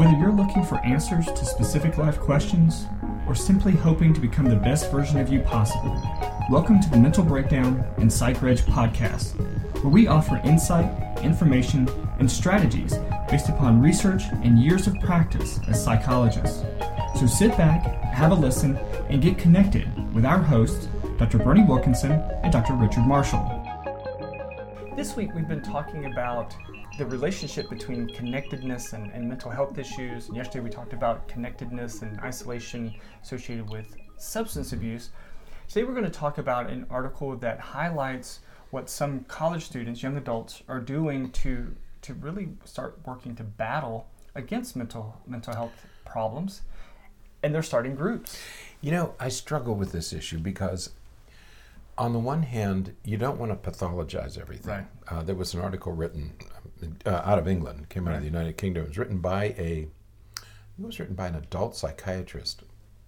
Whether you're looking for answers to specific life questions or simply hoping to become the best version of you possible, welcome to the Mental Breakdown and PsychReg podcast, where we offer insight, information, and strategies based upon research and years of practice as psychologists. So sit back, have a listen, and get connected with our hosts, Dr. Bernie Wilkinson and Dr. Richard Marshall. This week we've been talking about the relationship between connectedness and mental health issues. And yesterday we talked about connectedness and isolation associated with substance abuse. Today we're going to talk about an article that highlights what some college students, young adults, are doing to really start working to battle against mental health problems. And they're starting groups. You know, I struggle with this issue because on the one hand, you don't want to pathologize everything. Right. There was an article written out of England, came out of the United Kingdom. It was written by an adult psychiatrist.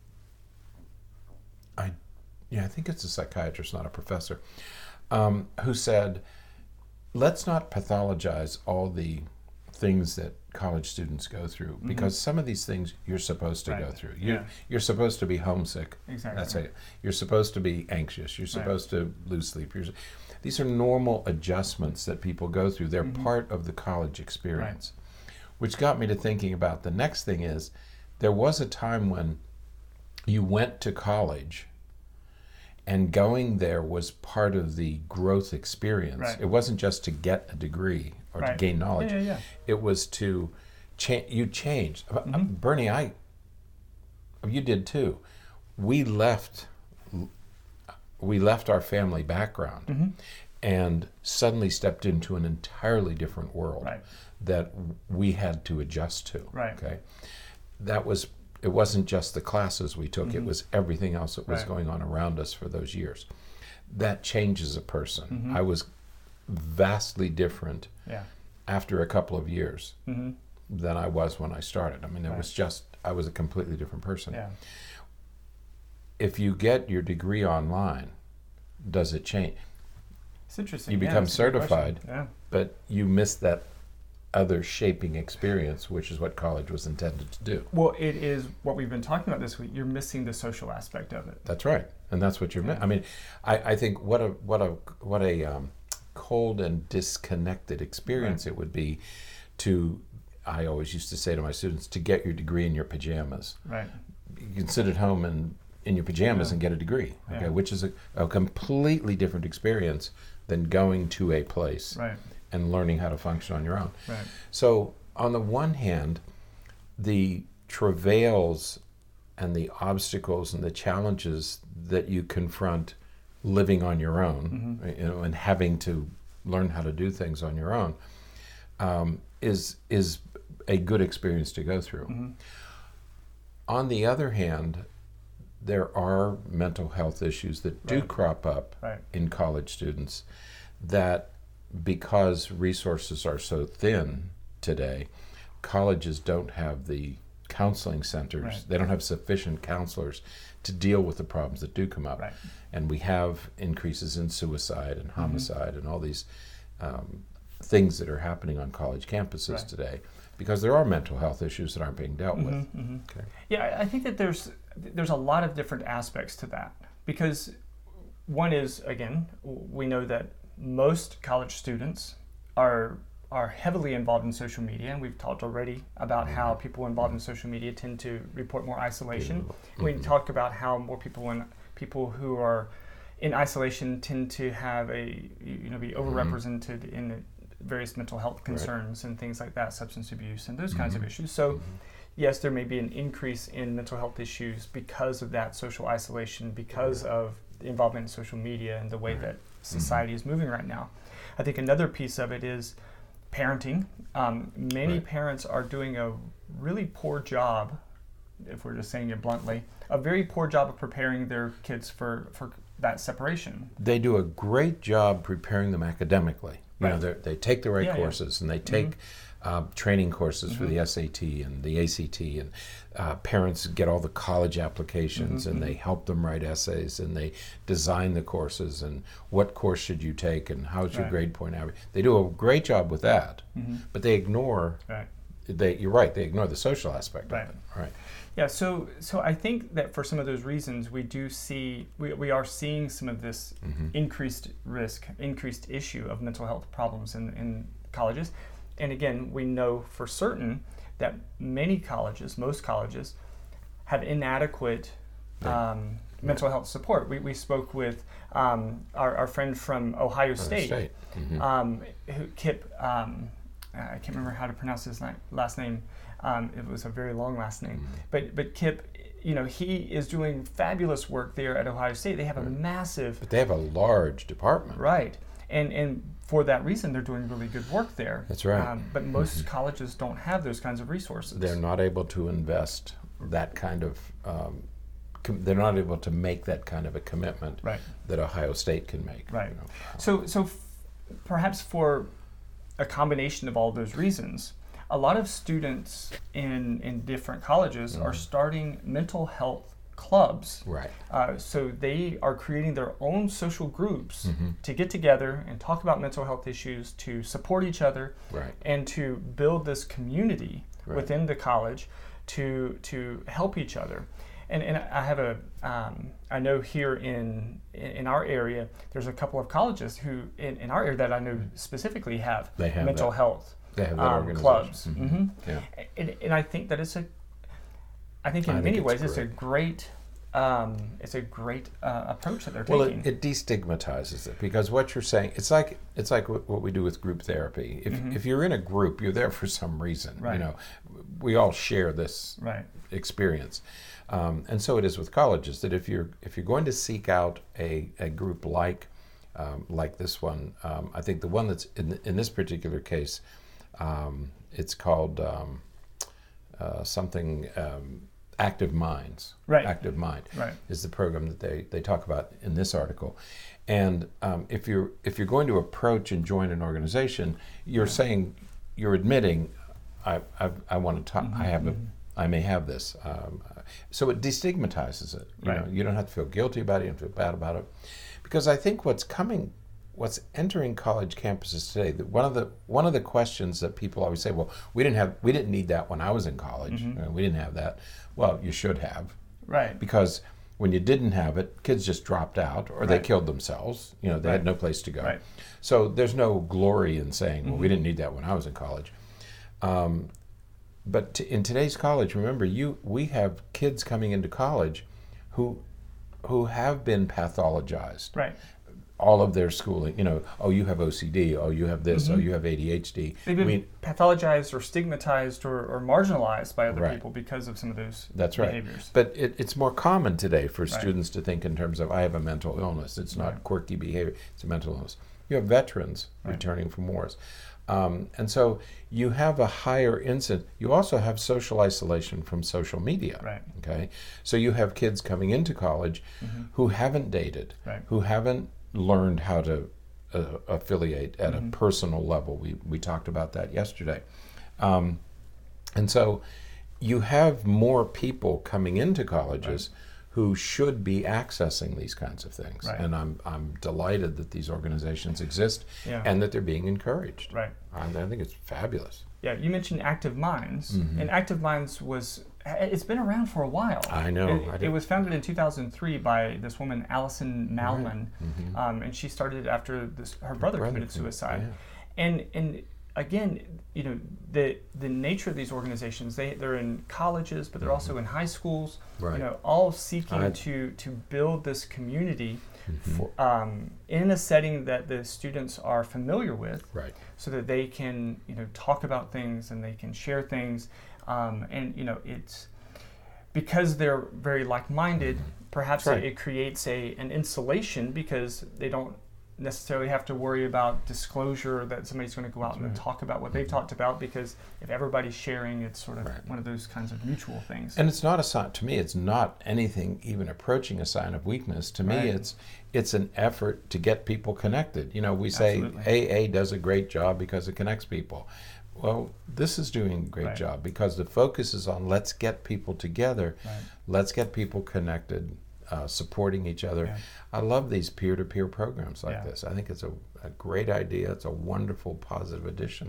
I think it's a psychiatrist, not a professor, who said, let's not pathologize all the things that college students go through, because some of these things you're supposed to go through. You're supposed to be homesick. Exactly. That's it. You're supposed to be anxious. You're supposed to lose sleep. These are normal adjustments that people go through. They're part of the college experience, which got me to thinking about the next thing is, there was a time when you went to college and going there was part of the growth experience. Right. It wasn't just to get a degree or to gain knowledge. It was to you changed. Bernie, you did too. We left our family background and suddenly stepped into an entirely different world that we had to adjust to. Okay, it wasn't just the classes we took, it was everything else that was going on around us for those years. That changes a person. I was vastly different after a couple of years than I was when I started. I mean, it was just, I was a completely different person. Yeah. If you get your degree online, does it change? It's interesting. You become certified, but you miss that other shaping experience, which is what college was intended to do. Well, it is what we've been talking about this week. You're missing the social aspect of it. That's right, and that's what you're. I mean, I think what a cold and disconnected experience it would be to. I always used to say to my students, to get your degree in your pajamas. Right. You can sit at home and in your pajamas and get a degree. Okay, which is a completely different experience than going to a place. And learning how to function on your own. Right. So on the one hand, the travails and the obstacles and the challenges that you confront living on your own, and having to learn how to do things on your own, is a good experience to go through. On the other hand, there are mental health issues that do crop up in college students that, because resources are so thin today, colleges don't have the counseling centers. They don't have sufficient counselors to deal with the problems that do come up. And we have increases in suicide and homicide and all these things that are happening on college campuses today, because there are mental health issues that aren't being dealt with. Okay. Yeah, I think that there's a lot of different aspects to that, because one is, again, we know that most college students are heavily involved in social media, and we've talked already about how people involved in social media tend to report more isolation. We talked about how more people who are in isolation tend to have be overrepresented in various mental health concerns and things like that, substance abuse and those kinds of issues. So yes, there may be an increase in mental health issues because of that social isolation, because of the involvement in social media and the way that society is moving right now. I think another piece of it is parenting. Many parents are doing a really poor job, if we're just saying it bluntly, a very poor job of preparing their kids for that separation. They do a great job preparing them academically. You know, they take the right courses, and they take training courses for the SAT and the ACT, and parents get all the college applications, and they help them write essays, and they design the courses, and what course should you take, and how's your grade point average. They do a great job with that, but they ignore you're right, they ignore the social aspect Right. of it. Right. Yeah, so I think that for some of those reasons, we are seeing some of this increased risk, increased issue of mental health problems in colleges. And again, we know for certain that most colleges, have inadequate mental health support. We spoke with our friend from Ohio State. Kip, I can't remember how to pronounce his last name. It was a very long last name. But Kip, he is doing fabulous work there at Ohio State. They have a massive... But they have a large department. Right. And for that reason, they're doing really good work there. That's right. But most colleges don't have those kinds of resources. They're not able to invest that kind of... they're not able to make that kind of a commitment that Ohio State can make. Right. So perhaps for a combination of all those reasons, a lot of students in different colleges are starting mental health clubs. Right. So they are creating their own social groups to get together and talk about mental health issues, to support each other, and to build this community within the college to help each other. And I have I know here in our area, there's a couple of colleges who in our area that I know specifically have mental health clubs. Yeah. And I think that in many ways it's a great approach that they're taking. Well, it destigmatizes it, because what you're saying, it's like what we do with group therapy. If you're in a group, you're there for some reason. Right. We all share this experience. And so it is with colleges, that if you're going to seek out a group like this one, I think the one that's in this particular case, it's called something Active Minds. Active Mind is the program that they talk about in this article. And if you're going to approach and join an organization, you're saying, you're admitting, I want to talk. I may have this. So it destigmatizes it. You don't have to feel guilty about it. You don't feel bad about it. Because I think what's entering college campuses today, that one of the questions that people always say, well, we didn't need that when I was in college. We didn't have that. Well, you should have. Right. Because when you didn't have it, kids just dropped out, or they killed themselves. They had no place to go. Right. So there's no glory in saying, well, we didn't need that when I was in college. But in today's college, remember, we have kids coming into college who have been pathologized. Right. All of their schooling, oh, you have OCD, oh, you have this, oh, you have ADHD. They've been pathologized or stigmatized or marginalized by other people because of some of those behaviors. But it's more common today for students to think in terms of, I have a mental illness. It's not quirky behavior, it's a mental illness. You have veterans returning from wars. And so you have a higher incidence. You also have social isolation from social media. Right. Okay. So you have kids coming into college who haven't dated, who haven't learned how to affiliate at a personal level. We talked about that yesterday. And so you have more people coming into colleges who should be accessing these kinds of things. Right. And I'm delighted that these organizations exist and that they're being encouraged. Right. I think it's fabulous. Yeah, you mentioned Active Minds, and Active Minds it's been around for a while. I know. It was founded in 2003 by this woman, Allison Malman, and she started after her brother committed suicide. Yeah. And again, the nature of these organizations, they're in colleges, but they're also in high schools, all seeking to build this community in a setting that the students are familiar with, so that they can talk about things and they can share things, and it's because they're very like-minded. Perhaps it creates an insulation, because they don't necessarily have to worry about disclosure, that somebody's going to go out and talk about what they've talked about, because if everybody's sharing, it's sort of one of those kinds of mutual things. And it's not a sign, to me, it's not anything even approaching a sign of weakness. To me, it's an effort to get people connected. We say AA does a great job because it connects people. Well, this is doing a great job because the focus is on, let's get people together, let's get people connected, supporting each other. Yeah. I love these peer-to-peer programs like this. I think it's a great idea. It's a wonderful, positive addition.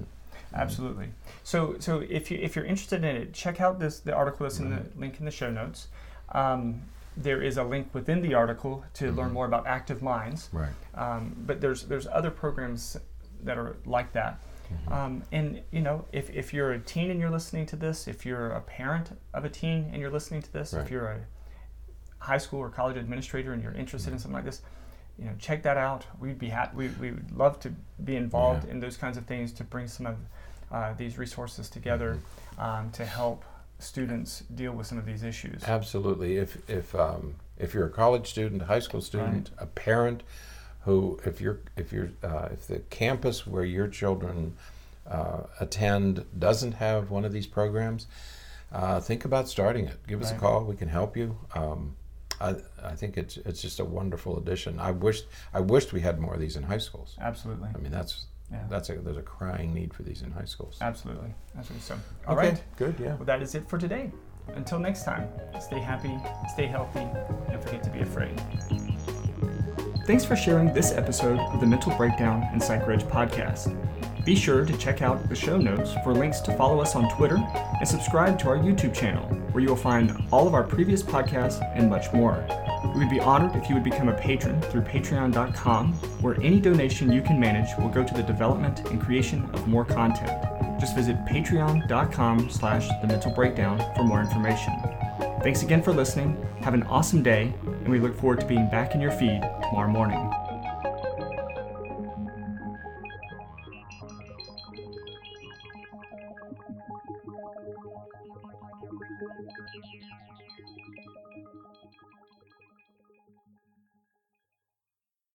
Absolutely. So if you're interested in it, check out the article that's in the link in the show notes. There is a link within the article to learn more about Active Minds. Right. But there's other programs that are like that. And if you're a teen and you're listening to this, if you're a parent of a teen and you're listening to this, if you're a high school or college administrator and you're interested in something like this, check that out. We'd be we would love to be involved in those kinds of things, to bring some of these resources together to help students deal with some of these issues. Absolutely. If you're a college student, high school student, a parent who, if the campus where your children attend doesn't have one of these programs, think about starting it. Give us a call. We can help you. I think it's just a wonderful addition. I wished we had more of these in high schools. Absolutely. I mean, there's a crying need for these in high schools. Absolutely. So, all right. Good. Yeah. Well, that is it for today. Until next time, stay happy, stay healthy, and forget to be afraid. Thanks for sharing this episode of the Mental Breakdown and PsychReg podcast. Be sure to check out the show notes for links to follow us on Twitter and subscribe to our YouTube channel, where you will find all of our previous podcasts and much more. We would be honored if you would become a patron through patreon.com, where any donation you can manage will go to the development and creation of more content. Just visit patreon.com/thementalbreakdown for more information. Thanks again for listening. Have an awesome day, and we look forward to being back in your feed tomorrow morning.